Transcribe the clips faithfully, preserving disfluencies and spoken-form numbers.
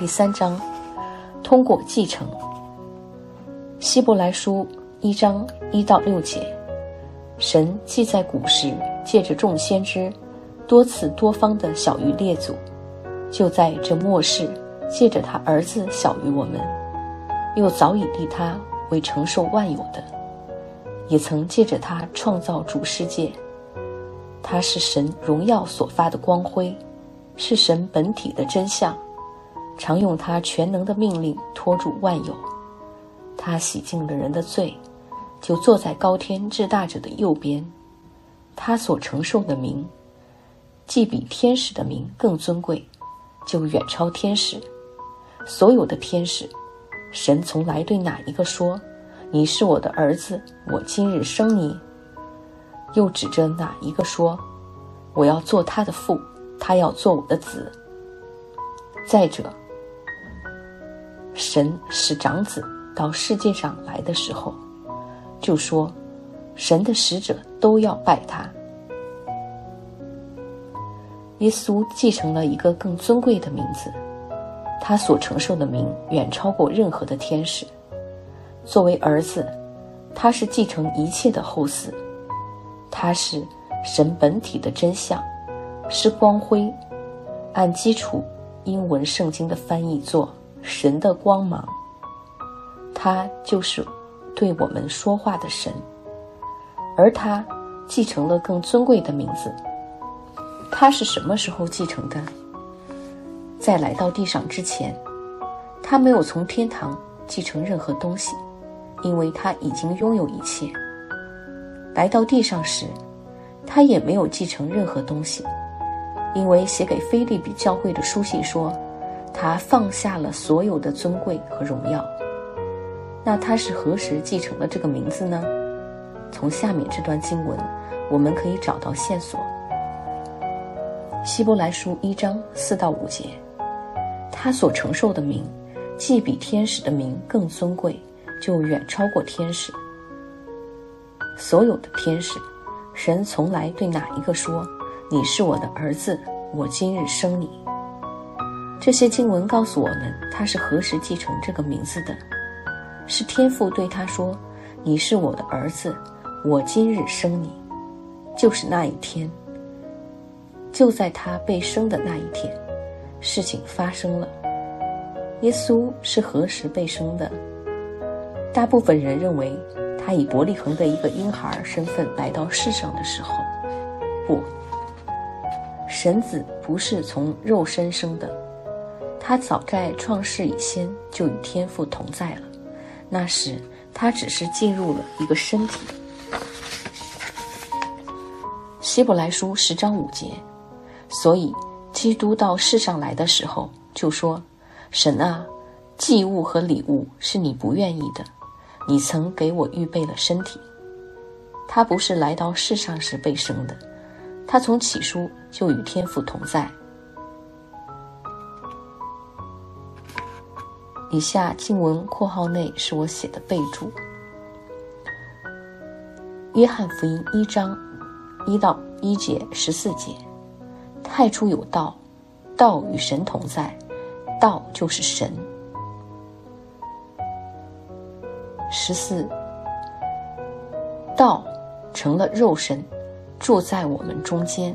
第三章，通过继承。希伯来书一章一到六节，神既在古时借着众先知多次多方的晓谕列祖，就在这末世借着他儿子晓谕我们，又早已立他为承受万有的，也曾借着他创造主世界。他是神荣耀所发的光辉，是神本体的真相，常用他全能的命令托住万有。他洗净了人的罪，就坐在高天至大者的右边。他所承受的名，既比天使的名更尊贵，就远超天使。所有的天使，神从来对哪一个说，你是我的儿子，我今日生你？又指着哪一个说，我要做他的父，他要做我的子？再者，神使长子到世界上来的时候，就说神的使者都要拜他。耶稣继承了一个更尊贵的名字，他所承受的名远超过任何的天使。作为儿子，他是继承一切的后嗣，他是神本体的真相，是光辉。按基础英文圣经的翻译作神的光芒。他就是对我们说话的神，而他继承了更尊贵的名字。他是什么时候继承的？在来到地上之前，他没有从天堂继承任何东西，因为他已经拥有一切。来到地上时，他也没有继承任何东西，因为写给腓立比教会的书信说，他放下了所有的尊贵和荣耀。那他是何时继承了这个名字呢？从下面这段经文我们可以找到线索。希伯来书一章四到五节，他所承受的名既比天使的名更尊贵，就远超过天使。所有的天使，神从来对哪一个说，你是我的儿子，我今日生你？这些经文告诉我们，他是何时继承这个名字的。是天父对他说，你是我的儿子，我今日生你。就是那一天，就在他被生的那一天，事情发生了。耶稣是何时被生的？大部分人认为他以伯利恒的一个婴孩身份来到世上的时候。不，神子不是从肉身生的，他早在创世以先就与天父同在了，那时他只是进入了一个身体。希伯来书十章五节，所以基督到世上来的时候就说，神啊，祭物和礼物是你不愿意的，你曾给我预备了身体。他不是来到世上时被生的，他从起初就与天父同在。以下经文括号内是我写的备注。约翰福音一章一到一节十四节，太初有道，道与神同在，道就是神。十四，道成了肉身，住在我们中间。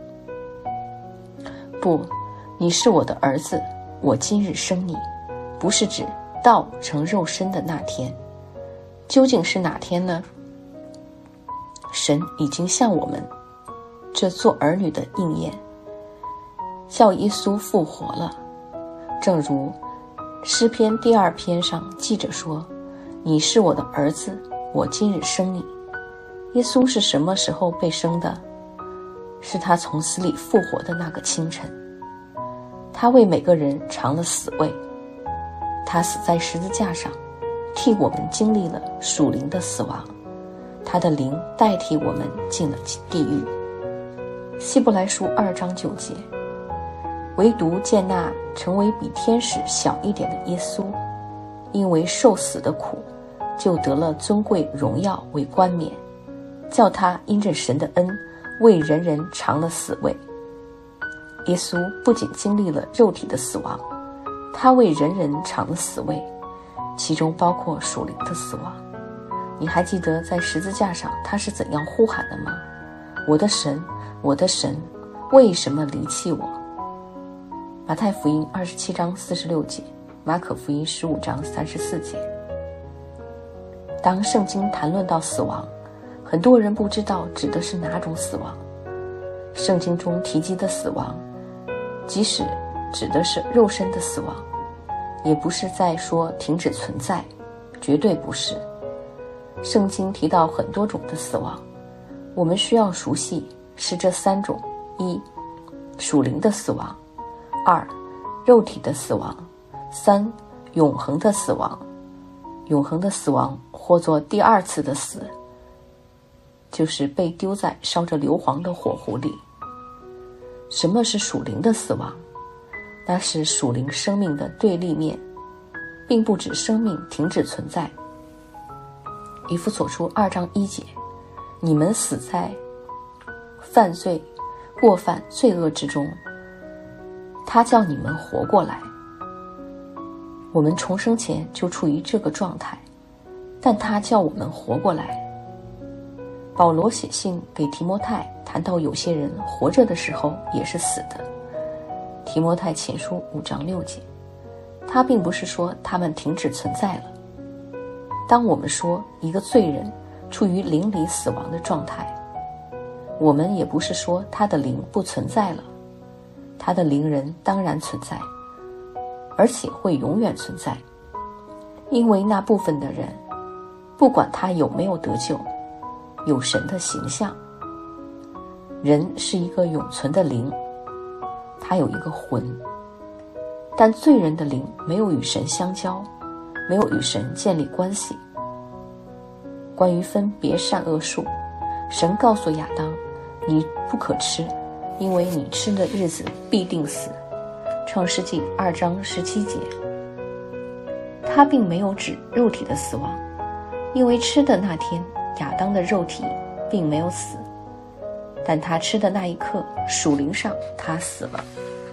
不，你是我的儿子，我今日生你，不是指道成肉身的那天。究竟是哪天呢？神已经向我们这做儿女的应验，叫耶稣复活了。正如诗篇第二篇上记着说，你是我的儿子，我今日生你。耶稣是什么时候被生的？是他从死里复活的那个清晨。他为每个人尝了死味，他死在十字架上，替我们经历了属灵的死亡，他的灵代替我们进了地狱。希伯来书二章九节，唯独见那成为比天使小一点的耶稣，因为受死的苦，就得了尊贵荣耀为冠冕，叫他因着神的恩，为人人尝了死味。耶稣不仅经历了肉体的死亡， 他为人人尝了死味，其中包括属灵的死亡。你还记得在十字架上他是怎样呼喊的吗？我的神，我的神，为什么离弃我？马太福音二十七章四十六节，马可福音十五章三十四节。当圣经谈论到死亡，很多人不知道指的是哪种死亡。圣经中提及的死亡，即使指的是肉身的死亡，也不是在说停止存在，绝对不是。圣经提到很多种的死亡，我们需要熟悉是这三种：一、属灵的死亡；二、肉体的死亡；三、永恒的死亡。永恒的死亡或作第二次的死，就是被丢在烧着硫磺的火湖里。什么是属灵的死亡？那是属灵生命的对立面，并不指生命停止存在。以弗所书二章一节，你们死在犯罪、过犯、罪恶之中，他叫你们活过来。我们重生前就处于这个状态，但他叫我们活过来。保罗写信给提摩太，谈到有些人活着的时候也是死的。提摩太前书五章六节，他并不是说他们停止存在了。当我们说一个罪人处于灵里死亡的状态，我们也不是说他的灵不存在了，他的灵人当然存在，而且会永远存在。因为那部分的人，不管他有没有得救，有神的形象。人是一个永存的灵，他有一个魂，但罪人的灵没有与神相交，没有与神建立关系。关于分别善恶树，神告诉亚当，你不可吃，因为你吃的日子必定死。创世纪二章十七节。他并没有指肉体的死亡，因为吃的那天亚当的肉体并没有死，但他吃的那一刻属灵上他死了。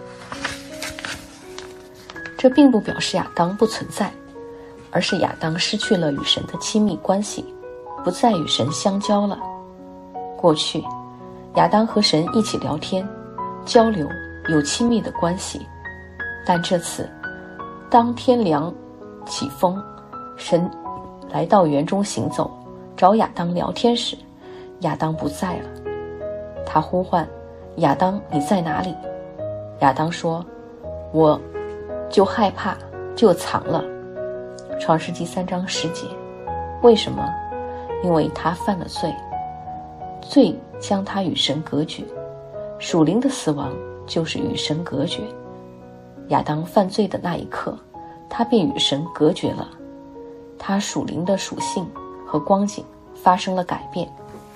这并不表示亚当不存在，而是亚当失去了与神的亲密关系，不再与神相交了。过去亚当和神一起聊天交流，有亲密的关系，但这次当天凉起风，神来到园中行走，找亚当聊天时，亚当不在了。他呼唤亚当，你在哪里？亚当说，我就害怕，就藏了。创世纪三章十节。为什么？因为他犯了罪，罪将他与神隔绝，属灵的死亡就是与神隔绝。亚当犯罪的那一刻，他便与神隔绝了，他属灵的属性和光景发生了改变。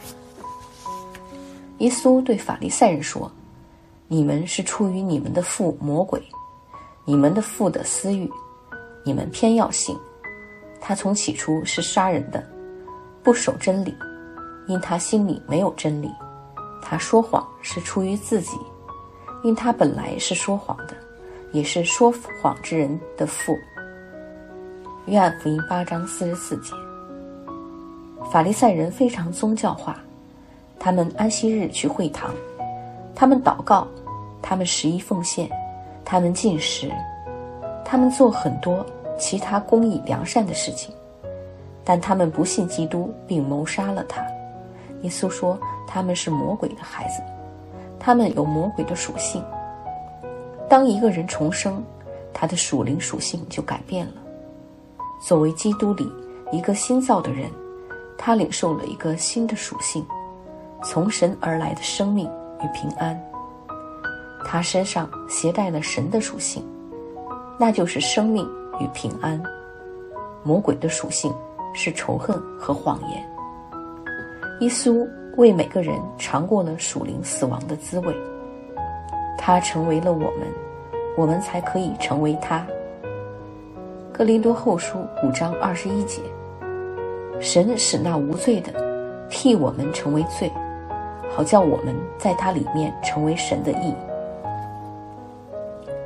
耶稣对法利赛人说，你们是出于你们的父魔鬼，你们的父的私欲，你们偏要信。他从起初是杀人的，不守真理，因他心里没有真理。他说谎是出于自己，因他本来是说谎的，也是说谎之人的父。约翰福音八章四十四节。法利赛人非常宗教化，他们安息日去会堂，他们祷告，他们十一奉献，他们进食，他们做很多其他公义良善的事情，但他们不信基督，并谋杀了他。耶稣说他们是魔鬼的孩子，他们有魔鬼的属性。当一个人重生，他的属灵属性就改变了。作为基督里一个新造的人，他领受了一个新的属性，从神而来的生命与平安。他身上携带了神的属性，那就是生命与平安。魔鬼的属性是仇恨和谎言。耶稣为每个人尝过了属灵死亡的滋味，他成为了我们，我们才可以成为他。哥林多后书五章二十一节。神使那无罪的替我们成为罪，好叫我们在他里面成为神的义。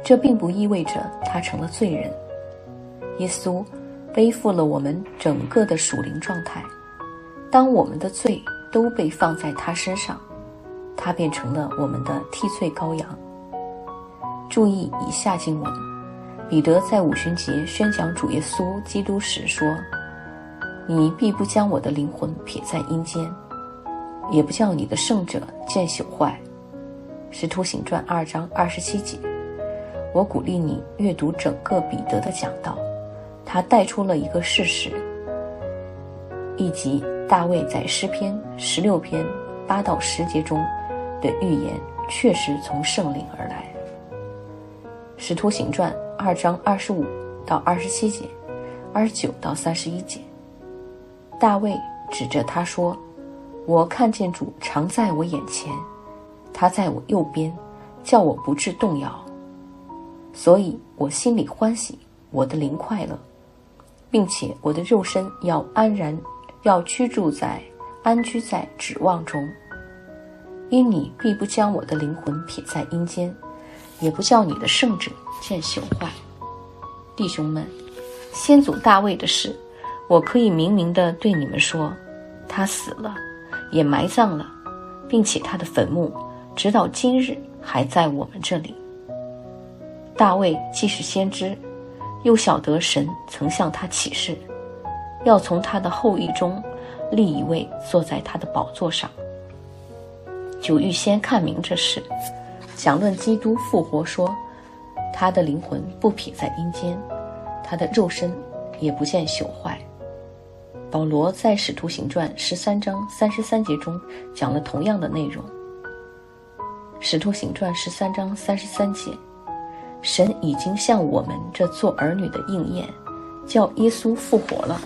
这并不意味着他成了罪人。耶稣背负了我们整个的属灵状态，当我们的罪都被放在他身上，他变成了我们的替罪羔羊。注意以下经文，彼得在五旬节宣讲主耶稣基督时说，你必不将我的灵魂撇在阴间，也不叫你的圣者见朽坏。使徒行传二章二十七节。我鼓励你阅读整个彼得的讲道，他带出了一个事实，以及大卫在诗篇十六篇八到十节中的预言确实从圣灵而来。使徒行传二章二十五到二十七节，二十九到三十一节。大卫指着他说，我看见主常在我眼前，他在我右边，叫我不致动摇。所以我心里欢喜，我的灵快乐，并且我的肉身要安然，要居住在安居在指望中。因你必不将我的灵魂撇在阴间，也不叫你的圣者见朽坏。弟兄们，先祖大卫的事，我可以明明地对你们说，他死了，也埋葬了，并且他的坟墓直到今日还在我们这里。大卫既是先知，又晓得神曾向他启示，要从他的后裔中立一位坐在他的宝座上，就预先看明这事，讲论基督复活说，他的灵魂不撇在阴间，他的肉身也不见朽坏。保罗在使徒行传十三章三十三节中讲了同样的内容。使徒行传十三章三十三节，神已经向我们这做儿女的应验，叫耶稣复活了。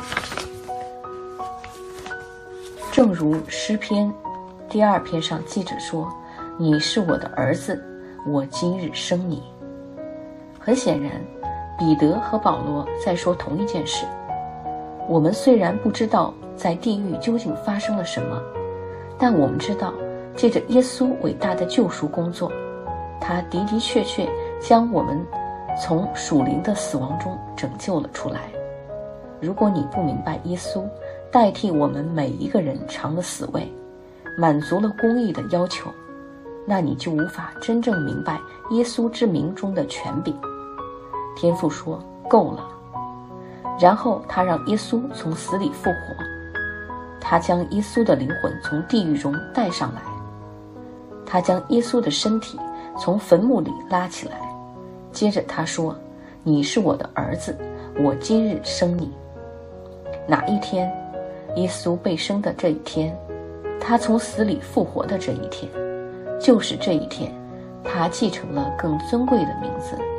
正如诗篇第二篇上记着说，你是我的儿子，我今日生你。很显然，彼得和保罗在说同一件事。我们虽然不知道在地狱究竟发生了什么，但我们知道借着耶稣伟大的救赎工作，他的的确确将我们从属灵的死亡中拯救了出来。如果你不明白耶稣代替我们每一个人尝了死味，满足了公义的要求，那你就无法真正明白耶稣之名中的权柄。天父说够了，然后他让耶稣从死里复活，他将耶稣的灵魂从地狱中带上来，他将耶稣的身体从坟墓里拉起来，接着他说，你是我的儿子，我今日生你。哪一天？耶稣被生的这一天，他从死里复活的这一天，就是这一天，他继承了更尊贵的名字，